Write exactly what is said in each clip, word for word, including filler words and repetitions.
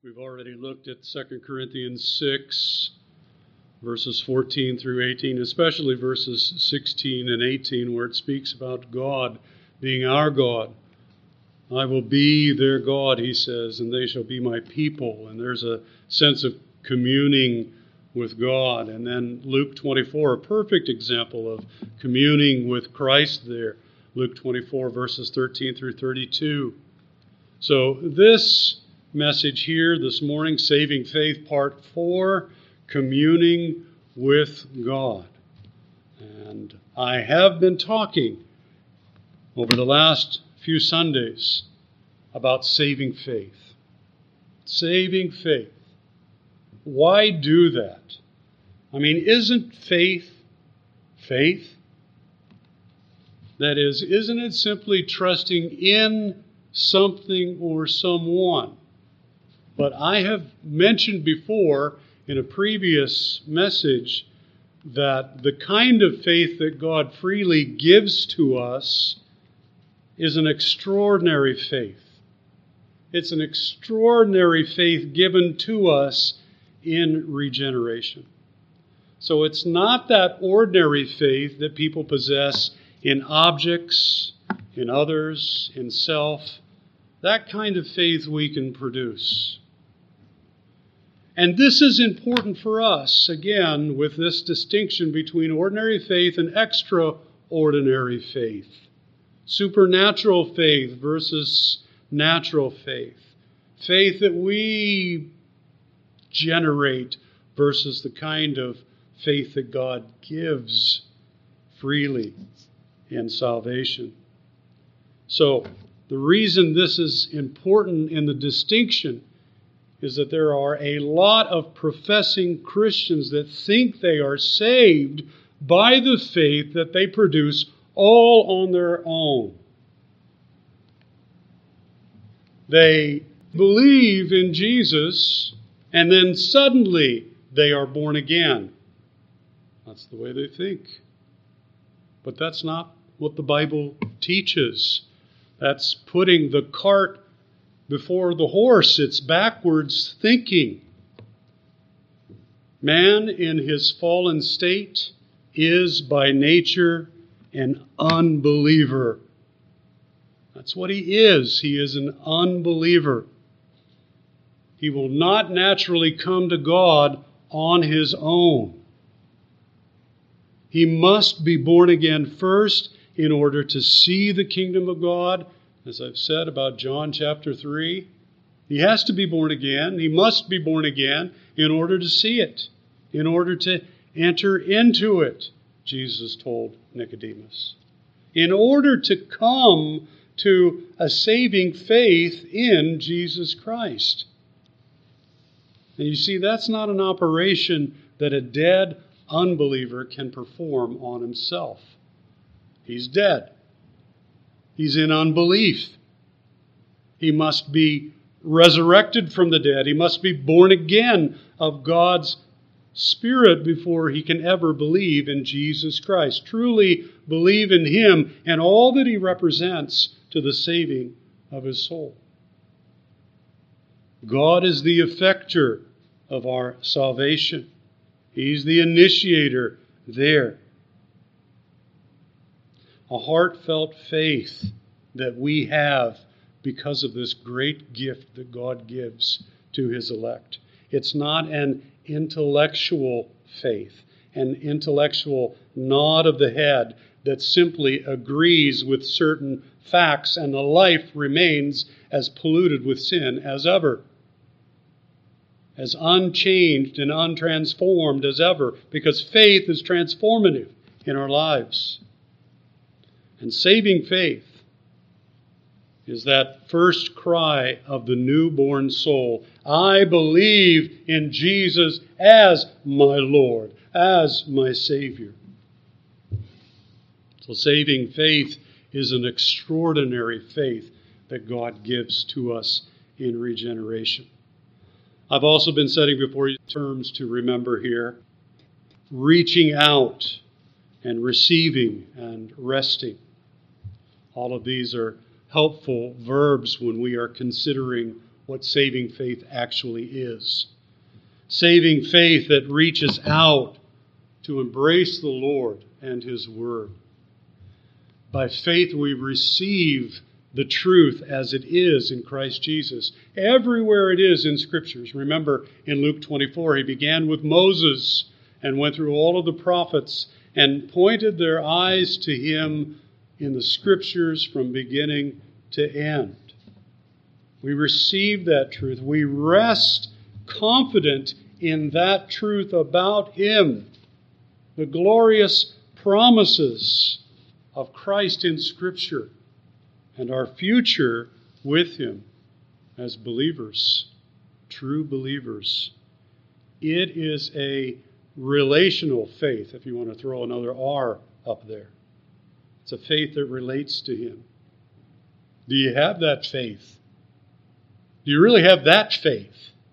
We've already looked at Second Corinthians six, verses fourteen through eighteen, especially verses sixteen and eighteen, where it speaks about God being our God. I will be their God, he says, and they shall be my people. And there's a sense of communing with God. And then Luke twenty-four, a perfect example of communing with Christ there. Luke twenty-four, verses thirteen through thirty-two. So this message here this morning, Saving Faith, Part four, Communing with God. And I have been talking over the last few Sundays about saving faith. Saving faith. Why do that? I mean, isn't faith faith? That is, isn't it simply trusting in something or someone? But I have mentioned before in a previous message that the kind of faith that God freely gives to us is an extraordinary faith. It's an extraordinary faith given to us in regeneration. So it's not that ordinary faith that people possess in objects, in others, in self. That kind of faith we can produce. And this is important for us, again, with this distinction between ordinary faith and extraordinary faith. Supernatural faith versus natural faith. Faith that we generate versus the kind of faith that God gives freely in salvation. So, the reason this is important in the distinction is that there are a lot of professing Christians that think they are saved by the faith that they produce all on their own. They believe in Jesus, and then suddenly they are born again. That's the way they think. But that's not what the Bible teaches. That's putting the cart before the horse. It's backwards thinking. Man in his fallen state is by nature an unbeliever. That's what he is. He is an unbeliever. He will not naturally come to God on his own. He must be born again first in order to see the kingdom of God. As I've said about John chapter three, he has to be born again. He must be born again in order to see it, in order to enter into it, Jesus told Nicodemus. In order to come to a saving faith in Jesus Christ. And you see, that's not an operation that a dead unbeliever can perform on himself. He's dead. He's in unbelief. He must be resurrected from the dead. He must be born again of God's Spirit before he can ever believe in Jesus Christ. Truly believe in Him and all that He represents to the saving of his soul. God is the effector of our salvation. He's the initiator there. A heartfelt faith that we have because of this great gift that God gives to His elect. It's not an intellectual faith, an intellectual nod of the head that simply agrees with certain facts and the life remains as polluted with sin as ever, as unchanged and untransformed as ever, because faith is transformative in our lives. And saving faith is that first cry of the newborn soul. I believe in Jesus as my Lord, as my Savior. So saving faith is an extraordinary faith that God gives to us in regeneration. I've also been setting before you terms to remember here. Reaching out and receiving and resting. All of these are helpful verbs when we are considering what saving faith actually is. Saving faith that reaches out to embrace the Lord and His Word. By faith we receive the truth as it is in Christ Jesus. Everywhere it is in Scriptures. Remember in Luke twenty-four, He began with Moses and went through all of the prophets and pointed their eyes to Him in the Scriptures from beginning to end. We receive that truth. We rest confident in that truth about Him. The glorious promises of Christ in Scripture and our future with Him as believers, true believers. It is a relational faith, if you want to throw another R up there. It's a faith that relates to Him. Do you have that faith? Do you really have that faith?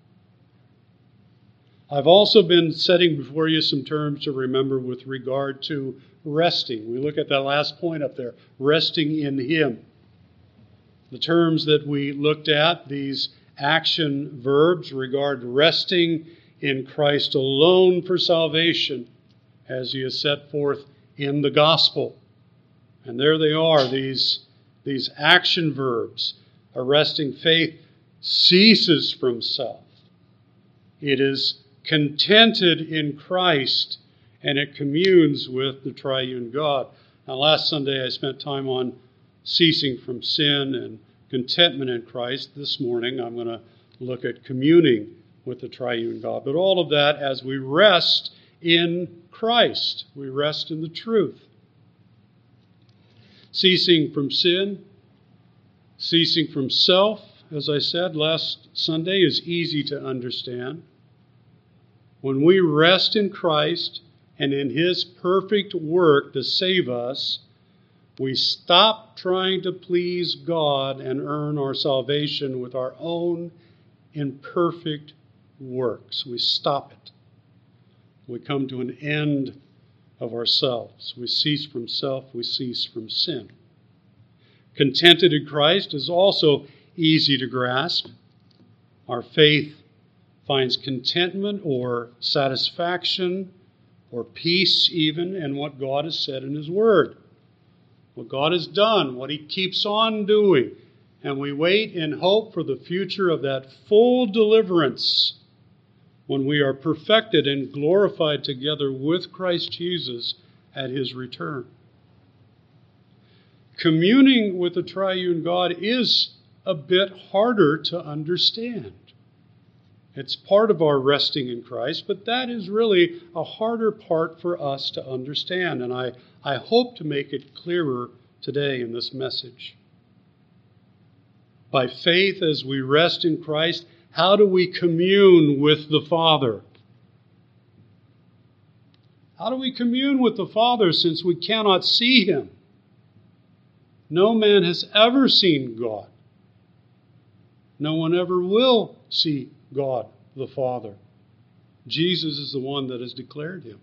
I've also been setting before you some terms to remember with regard to resting. We look at that last point up there, resting in Him. The terms that we looked at, these action verbs, regard resting in Christ alone for salvation, as He is set forth in the gospel. And there they are, these, these action verbs. A resting faith ceases from self. It is contented in Christ, and it communes with the triune God. Now, last Sunday I spent time on ceasing from sin and contentment in Christ. This morning I'm going to look at communing with the triune God. But all of that as we rest in Christ. We rest in the truth. Ceasing from sin, ceasing from self, as I said last Sunday, is easy to understand. When we rest in Christ and in His perfect work to save us, we stop trying to please God and earn our salvation with our own imperfect works. We stop it. We come to an end of ourselves. We cease from self. We cease from sin. Contented in Christ is also easy to grasp. Our faith finds contentment or satisfaction or peace even in what God has said in His Word, what God has done, what He keeps on doing. And we wait in hope for the future of that full deliverance when we are perfected and glorified together with Christ Jesus at His return. Communing with the triune God is a bit harder to understand. It's part of our resting in Christ, but that is really a harder part for us to understand, and I, I hope to make it clearer today in this message. By faith, as we rest in Christ, how do we commune with the Father? How do we commune with the Father since we cannot see Him? No man has ever seen God. No one ever will see God the Father. Jesus is the one that has declared Him.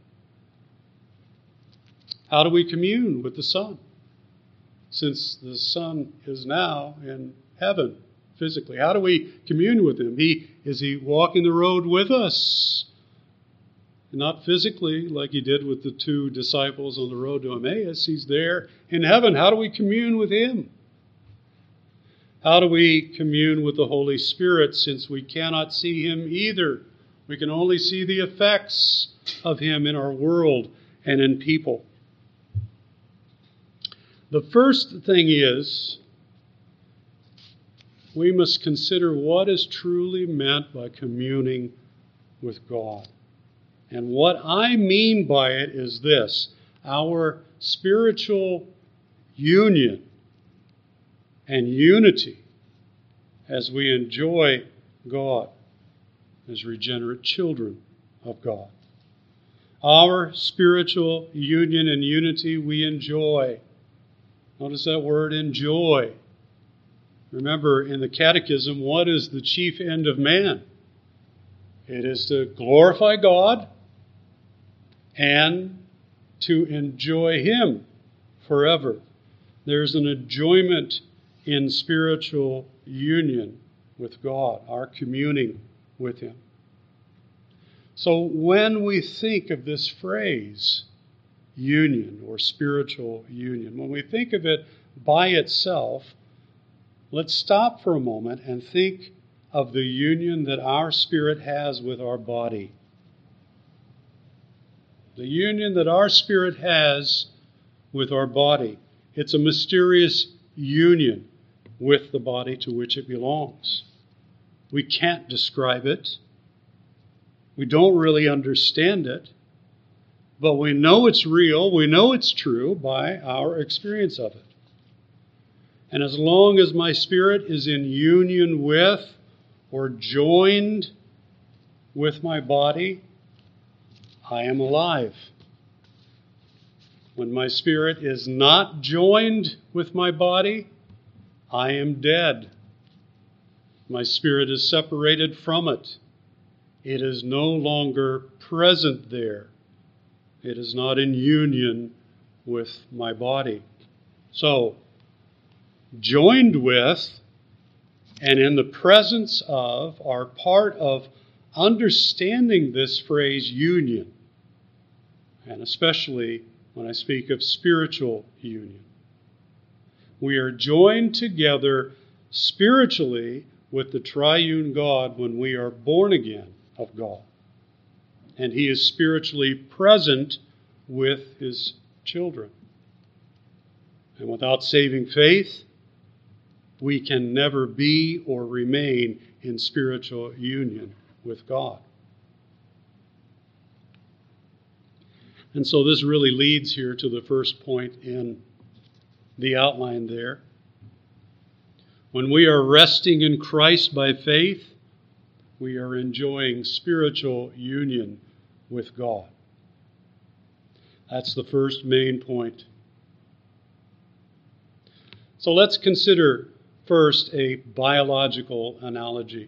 How do we commune with the Son? Since the Son is now in heaven physically, how do we commune with Him? He, is He walking the road with us? Not physically like He did with the two disciples on the road to Emmaus. He's there in heaven. How do we commune with Him? How do we commune with the Holy Spirit since we cannot see Him either? We can only see the effects of Him in our world and in people. The first thing is, we must consider what is truly meant by communing with God. And what I mean by it is this: our spiritual union and unity as we enjoy God as regenerate children of God. Our spiritual union and unity we enjoy. Notice that word, enjoy. Remember, in the Catechism, what is the chief end of man? It is to glorify God and to enjoy Him forever. There's an enjoyment in spiritual union with God, our communing with Him. So when we think of this phrase, union or spiritual union, when we think of it by itself, let's stop for a moment and think of the union that our spirit has with our body. The union that our spirit has with our body. It's a mysterious union with the body to which it belongs. We can't describe it. We don't really understand it. But we know it's real. We know it's true by our experience of it. And as long as my spirit is in union with or joined with my body, I am alive. When my spirit is not joined with my body, I am dead. My spirit is separated from it. It is no longer present there. It is not in union with my body. So, joined with and in the presence of are part of understanding this phrase union, and especially when I speak of spiritual union. We are joined together spiritually with the triune God when we are born again of God. And He is spiritually present with His children. And without saving faith, we can never be or remain in spiritual union with God. And so this really leads here to the first point in the outline there. When we are resting in Christ by faith, we are enjoying spiritual union with God. That's the first main point. So let's consider first a biological analogy.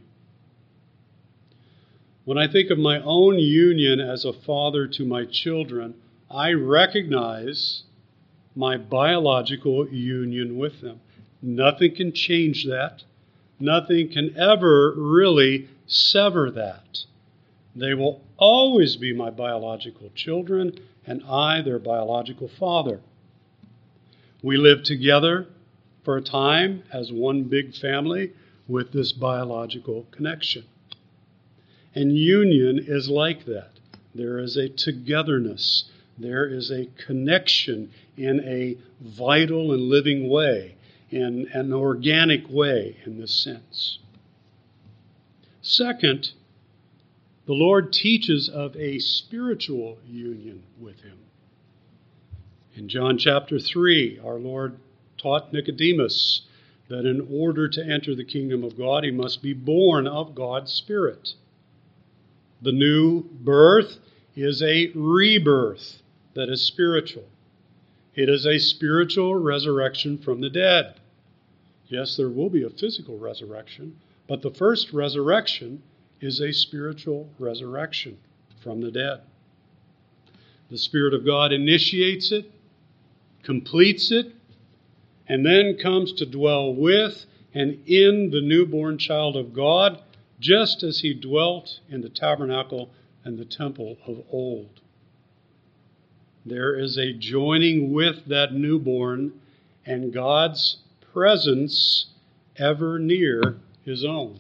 When I think of my own union as a father to my children, I recognize my biological union with them. Nothing can change that. Nothing can ever really sever that. They will always be my biological children, and I their biological father. We live together for a time as one big family with this biological connection. And union is like that. There is a togetherness. There is a connection in a vital and living way, in an organic way in this sense. Second, the Lord teaches of a spiritual union with Him. In John chapter three, our Lord taught Nicodemus that in order to enter the kingdom of God, he must be born of God's Spirit. The new birth is a rebirth that is spiritual. It is a spiritual resurrection from the dead. Yes, there will be a physical resurrection, but the first resurrection is a spiritual resurrection from the dead. The Spirit of God initiates it, completes it, and then comes to dwell with and in the newborn child of God, just as He dwelt in the tabernacle and the temple of old. There is a joining with that newborn and God's presence ever near His own.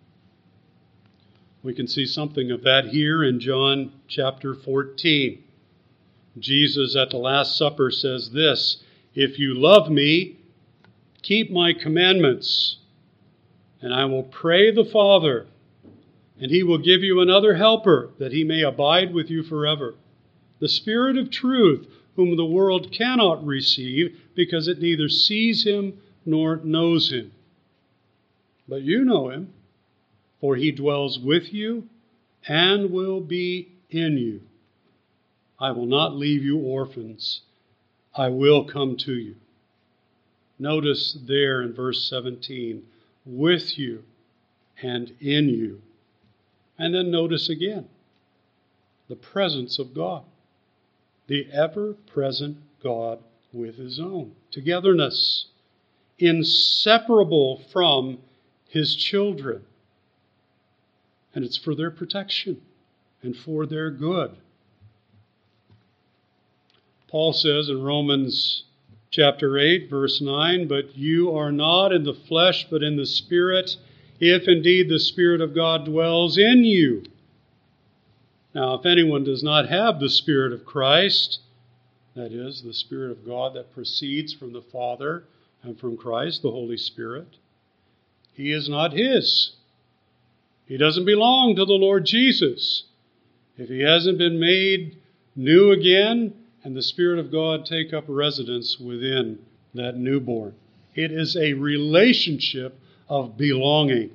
We can see something of that here in John chapter fourteen. Jesus at the Last Supper says this, "If you love me, keep my commandments, and I will pray the Father, and He will give you another helper, that He may abide with you forever. The Spirit of truth, whom the world cannot receive, because it neither sees Him nor knows Him. But you know Him, for He dwells with you and will be in you. I will not leave you orphans. I will come to you." Notice there in verse seventeen, with you and in you. And then notice again, the presence of God. The ever-present God with His own. Togetherness. Inseparable from His children. And it's for their protection and for their good. Paul says in Romans chapter eight, verse nine, "But you are not in the flesh, but in the Spirit, if indeed the Spirit of God dwells in you." Now, if anyone does not have the Spirit of Christ, that is, the Spirit of God that proceeds from the Father and from Christ, the Holy Spirit, he is not his. He doesn't belong to the Lord Jesus. If he hasn't been made new again, and the Spirit of God take up residence within that newborn. It is a relationship of belonging.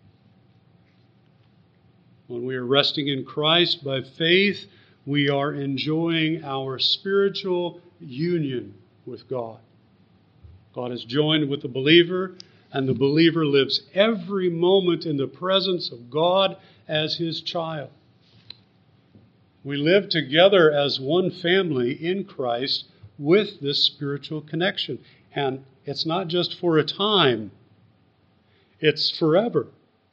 When we are resting in Christ by faith, we are enjoying our spiritual union with God. God is joined with the believer, and the believer lives every moment in the presence of God as his child. We live together as one family in Christ with this spiritual connection. And it's not just for a time, it's forever.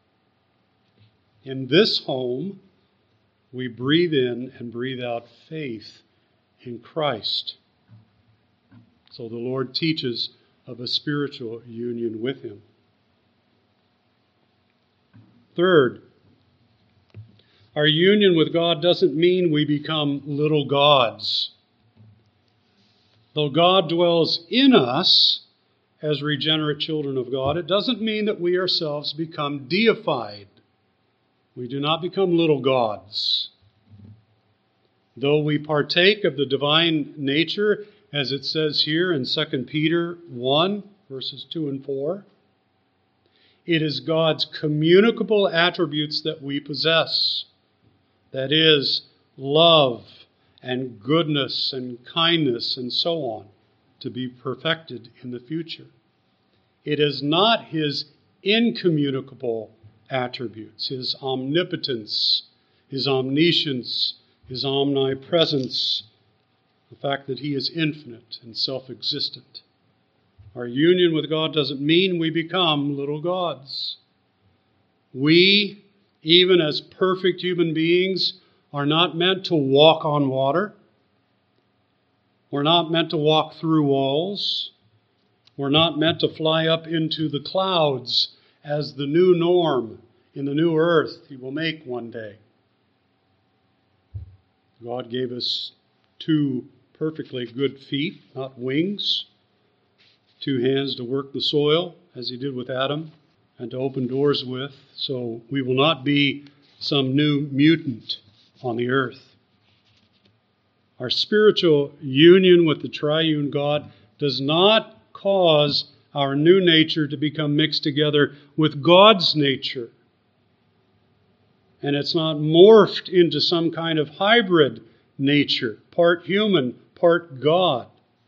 In this home, we breathe in and breathe out faith in Christ. So the Lord teaches of a spiritual union with Him. Third, our union with God doesn't mean we become little gods. Though God dwells in us as regenerate children of God, it doesn't mean that we ourselves become deified. We do not become little gods. Though we partake of the divine nature, as it says here in Second Peter one, verses two and four, it is God's communicable attributes that we possess. That is, love and goodness and kindness and so on, to be perfected in the future. It is not His incommunicable attributes, His omnipotence, His omniscience, His omnipresence, the fact that He is infinite and self-existent. Our union with God doesn't mean we become little gods. We, even as perfect human beings, are not meant to walk on water. We're not meant to walk through walls. We're not meant to fly up into the clouds as the new norm in the new earth He will make one day. God gave us two perfectly good feet, not wings, two hands to work the soil, as He did with Adam, and to open doors with, so we will not be some new mutant on the earth. Our spiritual union with the triune God does not cause our new nature to become mixed together with God's nature. And it's not morphed into some kind of hybrid nature, part human, part God.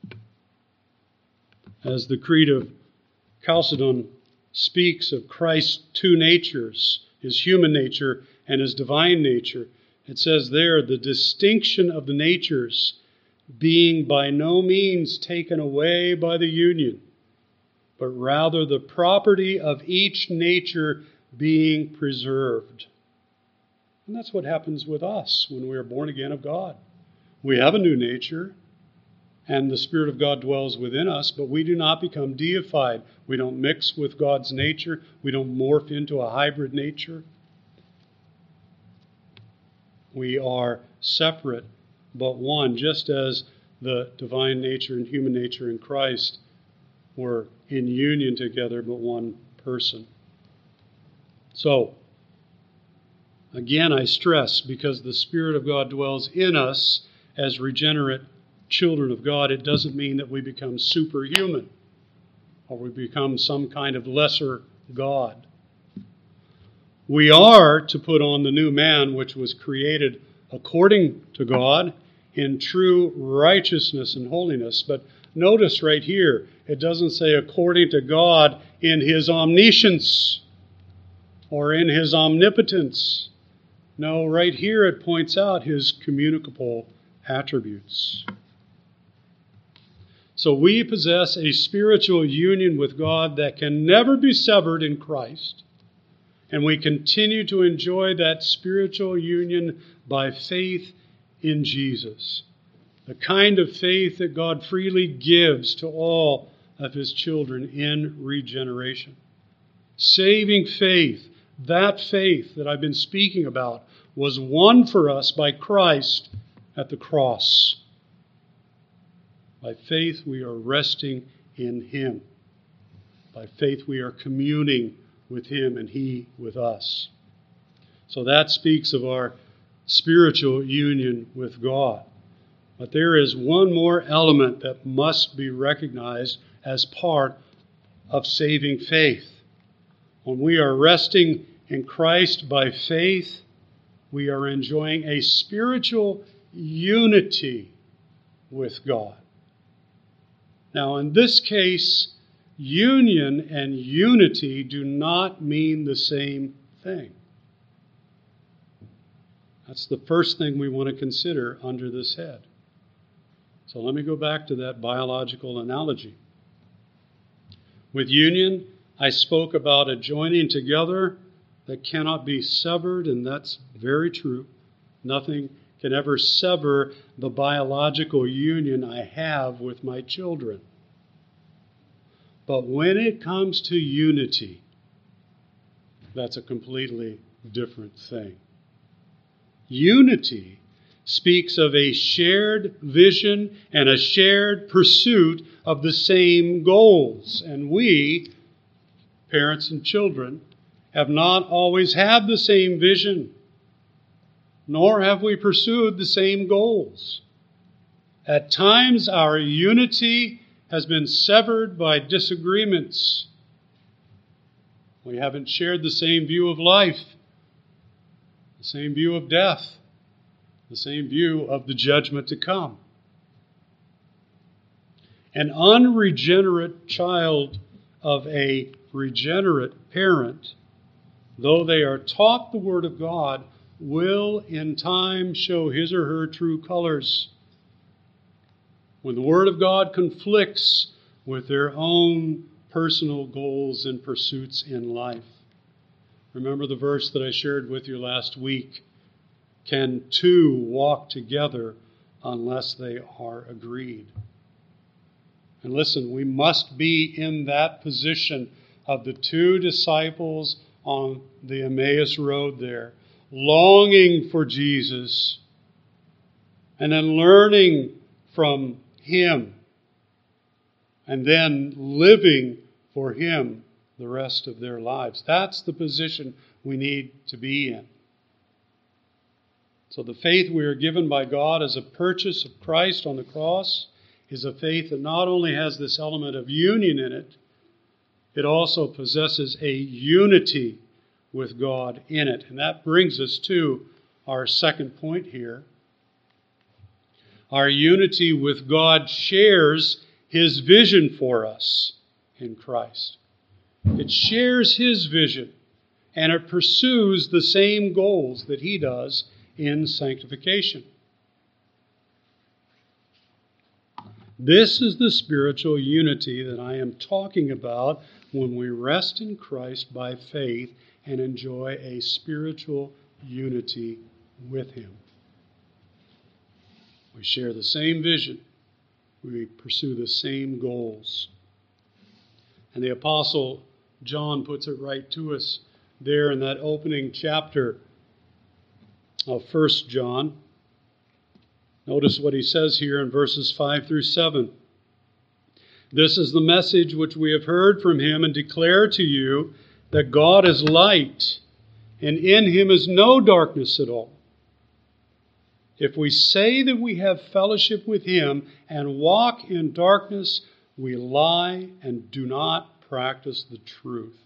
As the Creed of Chalcedon speaks of Christ's two natures, His human nature and His divine nature, it says there, the distinction of the natures being by no means taken away by the union, but rather the property of each nature being preserved. And that's what happens with us when we are born again of God. We have a new nature, and the Spirit of God dwells within us, but we do not become deified. We don't mix with God's nature. We don't morph into a hybrid nature. We are separate, but one, just as the divine nature and human nature in Christ were in union together, but one person. So, again, I stress, because the Spirit of God dwells in us as regenerate children of God, it doesn't mean that we become superhuman or we become some kind of lesser God. We are to put on the new man, which was created according to God in true righteousness and holiness. But notice right here, it doesn't say according to God in His omniscience or in His omnipotence. No, right here it points out His communicable attributes. So we possess a spiritual union with God that can never be severed in Christ. And we continue to enjoy that spiritual union by faith in Jesus. The kind of faith that God freely gives to all of his children in regeneration. Saving faith, that faith that I've been speaking about, was won for us by Christ at the cross. By faith we are resting in him. By faith we are communing with him and he with us. So that speaks of our spiritual union with God. But there is one more element that must be recognized as part of saving faith. When we are resting in Christ by faith, we are enjoying a spiritual unity with God. Now, in this case, union and unity do not mean the same thing. That's the first thing we want to consider under this head. So let me go back to that biological analogy. With union, I spoke about a joining together that cannot be severed, and that's very true. Nothing can ever sever the biological union I have with my children. But when it comes to unity, that's a completely different thing. Unity speaks of a shared vision and a shared pursuit of the same goals. And we, parents and children, have not always had the same vision, nor have we pursued the same goals. At times, our unity has been severed by disagreements. We haven't shared the same view of life, the same view of death, the same view of the judgment to come. An unregenerate child of a regenerate parent, though they are taught the Word of God, will in time show his or her true colors. When the Word of God conflicts with their own personal goals and pursuits in life. Remember the verse that I shared with you last week. Can two walk together unless they are agreed? And listen, we must be in that position of the two disciples on the Emmaus Road there, longing for Jesus and then learning from him and then living for him the rest of their lives. That's the position we need to be in. So the faith we are given by God as a purchase of Christ on the cross is a faith that not only has this element of union in it, it also possesses a unity with God in it. And that brings us to our second point here. Our unity with God shares his vision for us in Christ. It shares his vision, and it pursues the same goals that he does in sanctification. This is the spiritual unity that I am talking about when we rest in Christ by faith and enjoy a spiritual unity with him. We share the same vision. We pursue the same goals. And the Apostle John puts it right to us there in that opening chapter of First John. Notice what he says here in verses five through seven. This is the message which we have heard from him and declare to you, that God is light, and in him is no darkness at all. If we say that we have fellowship with him and walk in darkness, we lie and do not practice the truth.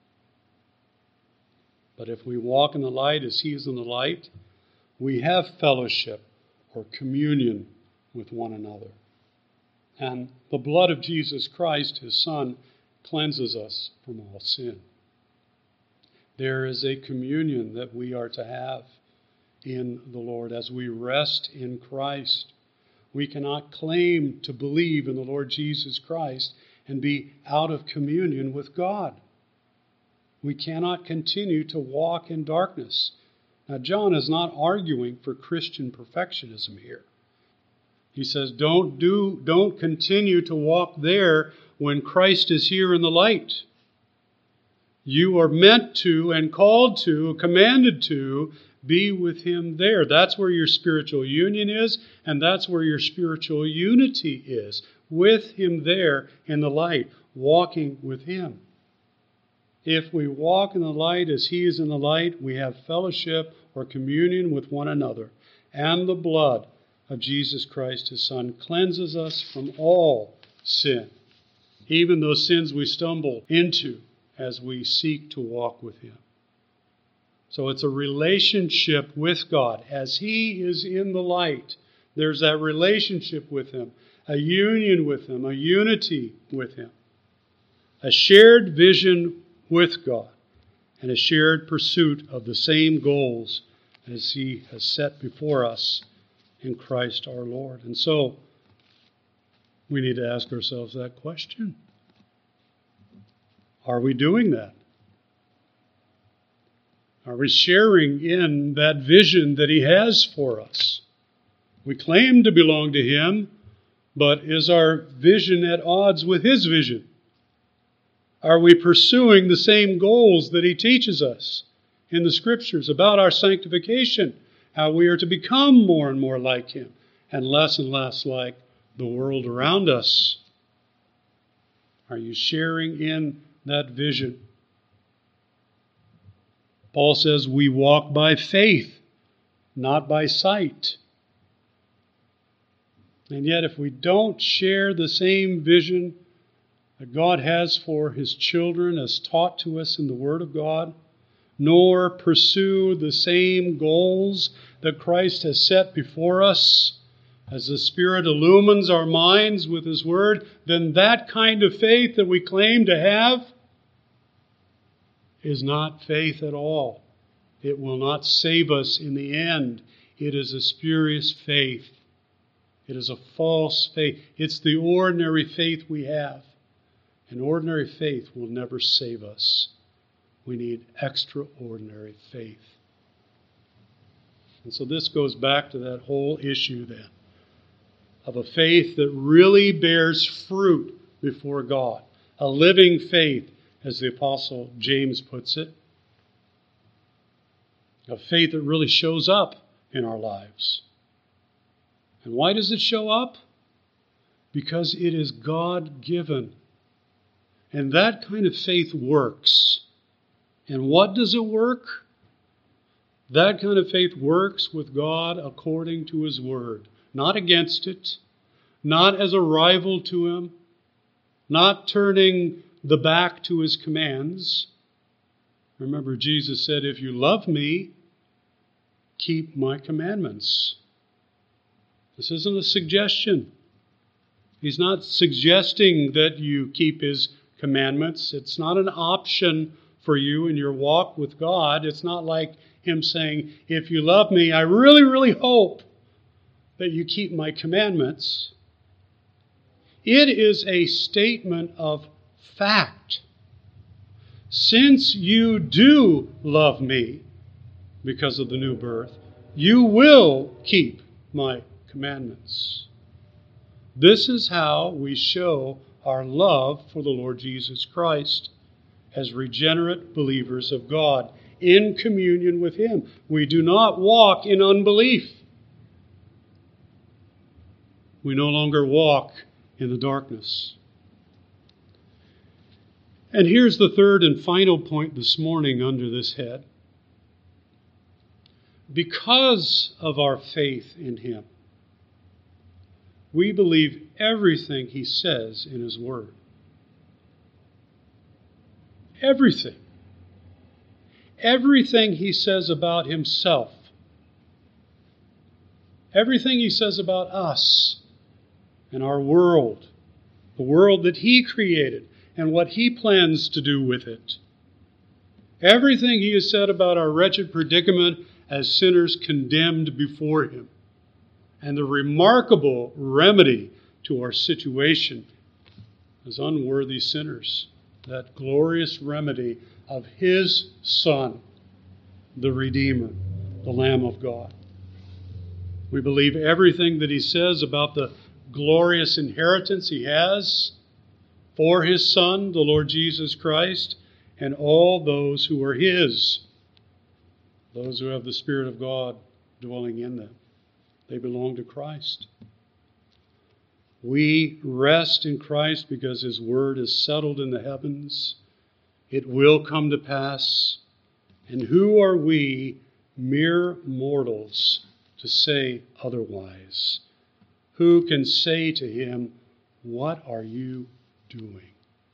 But if we walk in the light as he is in the light, we have fellowship or communion with one another. And the blood of Jesus Christ, his Son, cleanses us from all sin. There is a communion that we are to have in the Lord as we rest in Christ. We cannot claim to believe in the Lord Jesus Christ and be out of communion with God. We cannot continue to walk in darkness. Now, John is not arguing for Christian perfectionism here. He says, don't do, don't continue to walk there when Christ is here in the light. You are meant to and called to, commanded to, be with Him there. That's where your spiritual union is, and that's where your spiritual unity is. With Him there in the light, walking with Him. If we walk in the light as He is in the light, we have fellowship or communion with one another. And the blood of Jesus Christ, His Son, cleanses us from all sin, even those sins we stumble into as we seek to walk with Him. So it's a relationship with God. As He is in the light, there's that relationship with Him, a union with Him, a unity with Him, a shared vision with God, and a shared pursuit of the same goals as He has set before us in Christ our Lord. And so we need to ask ourselves that question. Are we doing that? Are we sharing in that vision that He has for us? We claim to belong to Him, but is our vision at odds with His vision? Are we pursuing the same goals that He teaches us in the Scriptures about our sanctification, how we are to become more and more like Him and less and less like the world around us? Are you sharing in that vision? Paul says we walk by faith, not by sight. And yet if we don't share the same vision that God has for His children as taught to us in the Word of God, nor pursue the same goals that Christ has set before us, as the Spirit illumines our minds with His Word, then that kind of faith that we claim to have is not faith at all. It will not save us in the end. It is a spurious faith. It is a false faith. It's the ordinary faith we have. And ordinary faith will never save us. We need extraordinary faith. And so this goes back to that whole issue then of a faith that really bears fruit before God. A living faith, as the Apostle James puts it. A faith that really shows up in our lives. And why does it show up? Because it is God-given. And that kind of faith works. And what does it work? That kind of faith works with God according to His Word. Not against it. Not as a rival to Him. Not turning the back to His commands. Remember, Jesus said, if you love me, keep my commandments. This isn't a suggestion. He's not suggesting that you keep His commandments. It's not an option for you in your walk with God. It's not like Him saying, if you love me, I really, really hope that you keep my commandments. It is a statement of fact. Since you do love me because of the new birth, you will keep my commandments. This is how we show our love for the Lord Jesus Christ as regenerate believers of God in communion with Him. We do not walk in unbelief. We no longer walk in the darkness. And here's the third and final point this morning under this head. Because of our faith in Him, we believe everything He says in His Word. Everything. Everything He says about Himself. Everything He says about us and our world. The world that He created and what He plans to do with it. Everything He has said about our wretched predicament as sinners condemned before Him. And the remarkable remedy to our situation as unworthy sinners. That glorious remedy of His Son, the Redeemer, the Lamb of God. We believe everything that He says about the glorious inheritance He has for His Son, the Lord Jesus Christ, and all those who are His, those who have the Spirit of God dwelling in them. They belong to Christ. We rest in Christ because His Word is settled in the heavens. It will come to pass. And who are we, mere mortals, to say otherwise? Who can say to Him, "What are you doing?"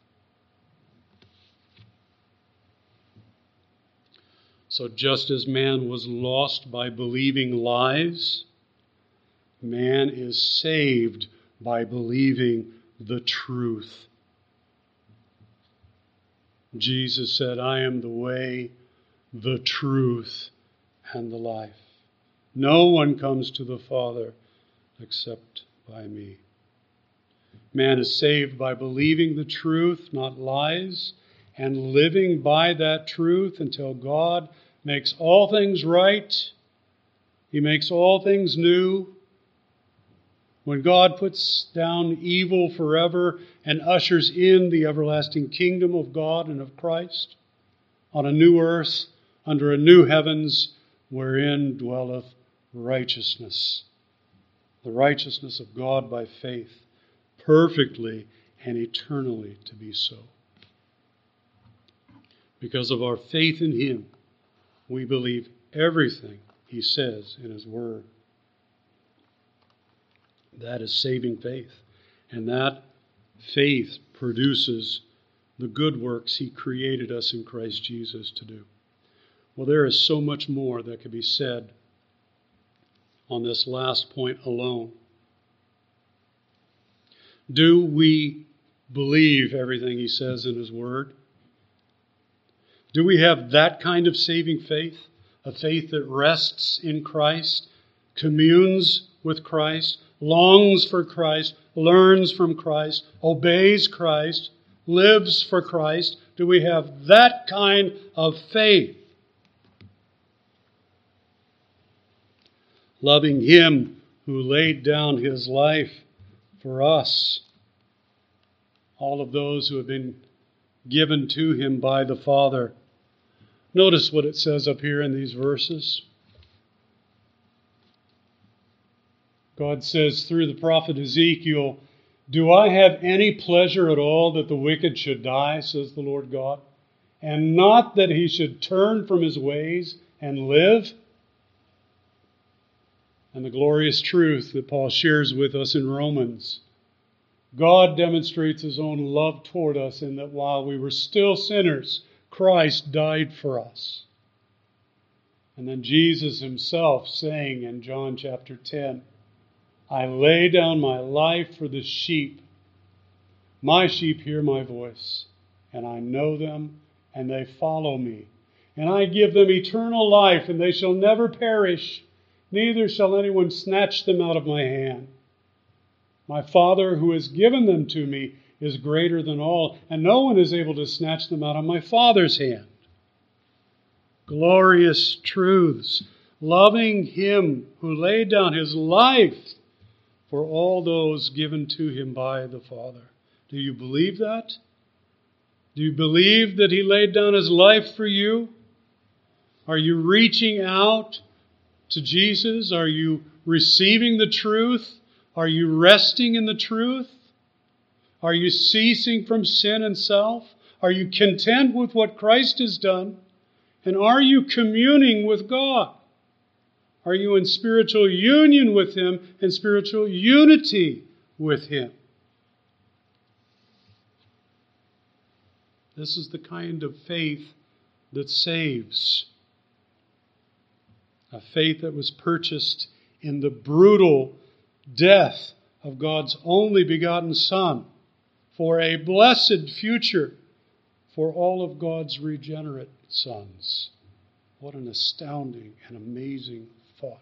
So just as man was lost by believing lies, man is saved by believing the truth. Jesus said, "I am the way, the truth, and the life. No one comes to the Father except by me." Man is saved by believing the truth, not lies, and living by that truth until God makes all things right. He makes all things new. When God puts down evil forever and ushers in the everlasting kingdom of God and of Christ on a new earth, under a new heavens, wherein dwelleth righteousness. The righteousness of God by faith, perfectly and eternally to be so. Because of our faith in Him, we believe everything He says in His Word. That is saving faith. And that faith produces the good works He created us in Christ Jesus to do. Well, there is so much more that could be said on this last point alone. Do we believe everything He says in His Word? Do we have that kind of saving faith? A faith that rests in Christ, communes with Christ, longs for Christ, learns from Christ, obeys Christ, lives for Christ? Do we have that kind of faith? Loving Him who laid down His life for us. All of those who have been given to Him by the Father. Notice what it says up here in these verses. God says through the prophet Ezekiel, "Do I have any pleasure at all that the wicked should die, says the Lord God, and not that he should turn from his ways and live?" And the glorious truth that Paul shares with us in Romans. God demonstrates His own love toward us in that while we were still sinners, Christ died for us. And then Jesus Himself saying in John chapter ten, "I lay down my life for the sheep. My sheep hear my voice, and I know them, and they follow me. And I give them eternal life, and they shall never perish, neither shall anyone snatch them out of my hand. My Father who has given them to me is greater than all, and no one is able to snatch them out of my Father's hand." Glorious truths. Loving Him who laid down His life for all those given to Him by the Father. Do you believe that? Do you believe that He laid down His life for you? Are you reaching out to Jesus? Are you receiving the truth? Are you resting in the truth? Are you ceasing from sin and self? Are you content with what Christ has done? And are you communing with God? Are you in spiritual union with Him and spiritual unity with Him? This is the kind of faith that saves. A faith that was purchased in the brutal death of God's only begotten Son for a blessed future for all of God's regenerate sons. What an astounding and amazing thought.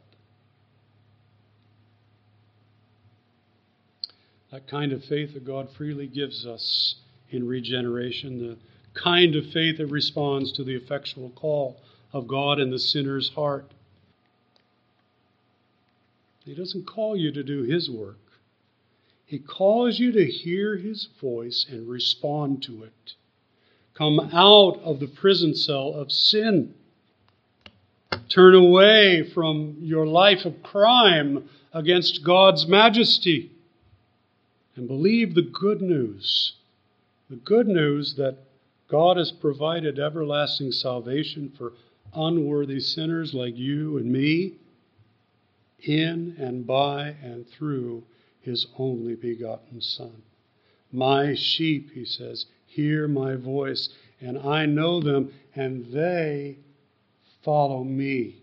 That kind of faith that God freely gives us in regeneration, the kind of faith that responds to the effectual call of God in the sinner's heart. He doesn't call you to do His work. He calls you to hear His voice and respond to it. Come out of the prison cell of sin. Turn away from your life of crime against God's majesty and believe the good news. The good news that God has provided everlasting salvation for unworthy sinners like you and me in and by and through His only begotten Son. My sheep, He says, hear my voice, and I know them, and they follow me.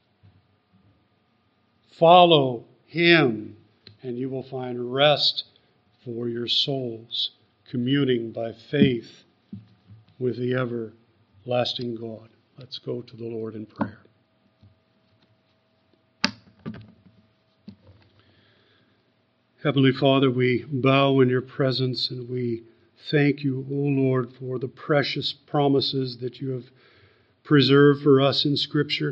Follow Him, and you will find rest for your souls, communing by faith with the everlasting God. Let's go to the Lord in prayer. Heavenly Father, we bow in your presence and we thank you, O Lord, for the precious promises that you have preserved for us in Scripture.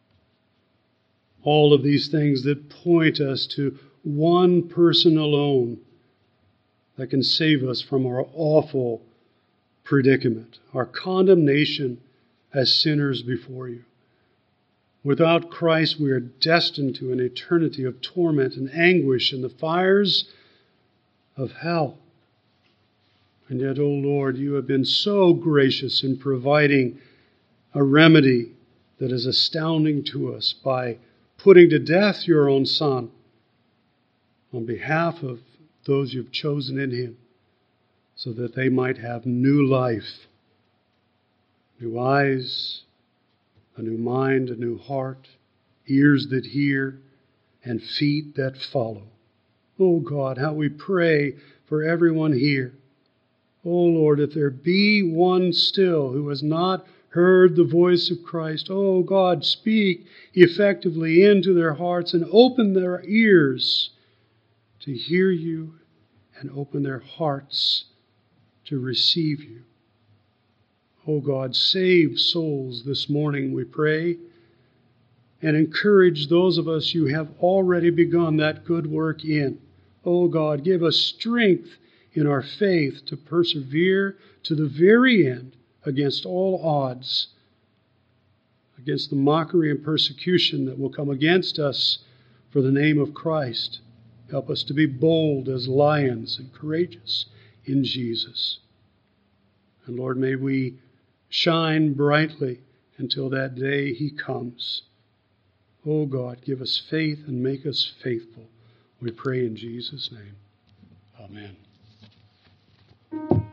All of these things that point us to one person alone that can save us from our awful predicament, our condemnation as sinners before you. Without Christ, we are destined to an eternity of torment and anguish in the fires of hell. And yet, O Lord, you have been so gracious in providing a remedy that is astounding to us by putting to death your own Son on behalf of those you've chosen in Him, so that they might have new life, new eyes, a new mind, a new heart, ears that hear, and feet that follow. Oh God, how we pray for everyone here. Oh Lord, if there be one still who has not heard the voice of Christ, oh God, speak effectively into their hearts and open their ears to hear you and open their hearts to receive you. Oh God, save souls this morning, we pray, and encourage those of us you have already begun that good work in. Oh God, give us strength in our faith to persevere to the very end against all odds, against the mockery and persecution that will come against us for the name of Christ. Help us to be bold as lions and courageous in Jesus. And Lord, may we shine brightly until that day He comes. Oh God, give us faith and make us faithful. We pray in Jesus' name. Amen.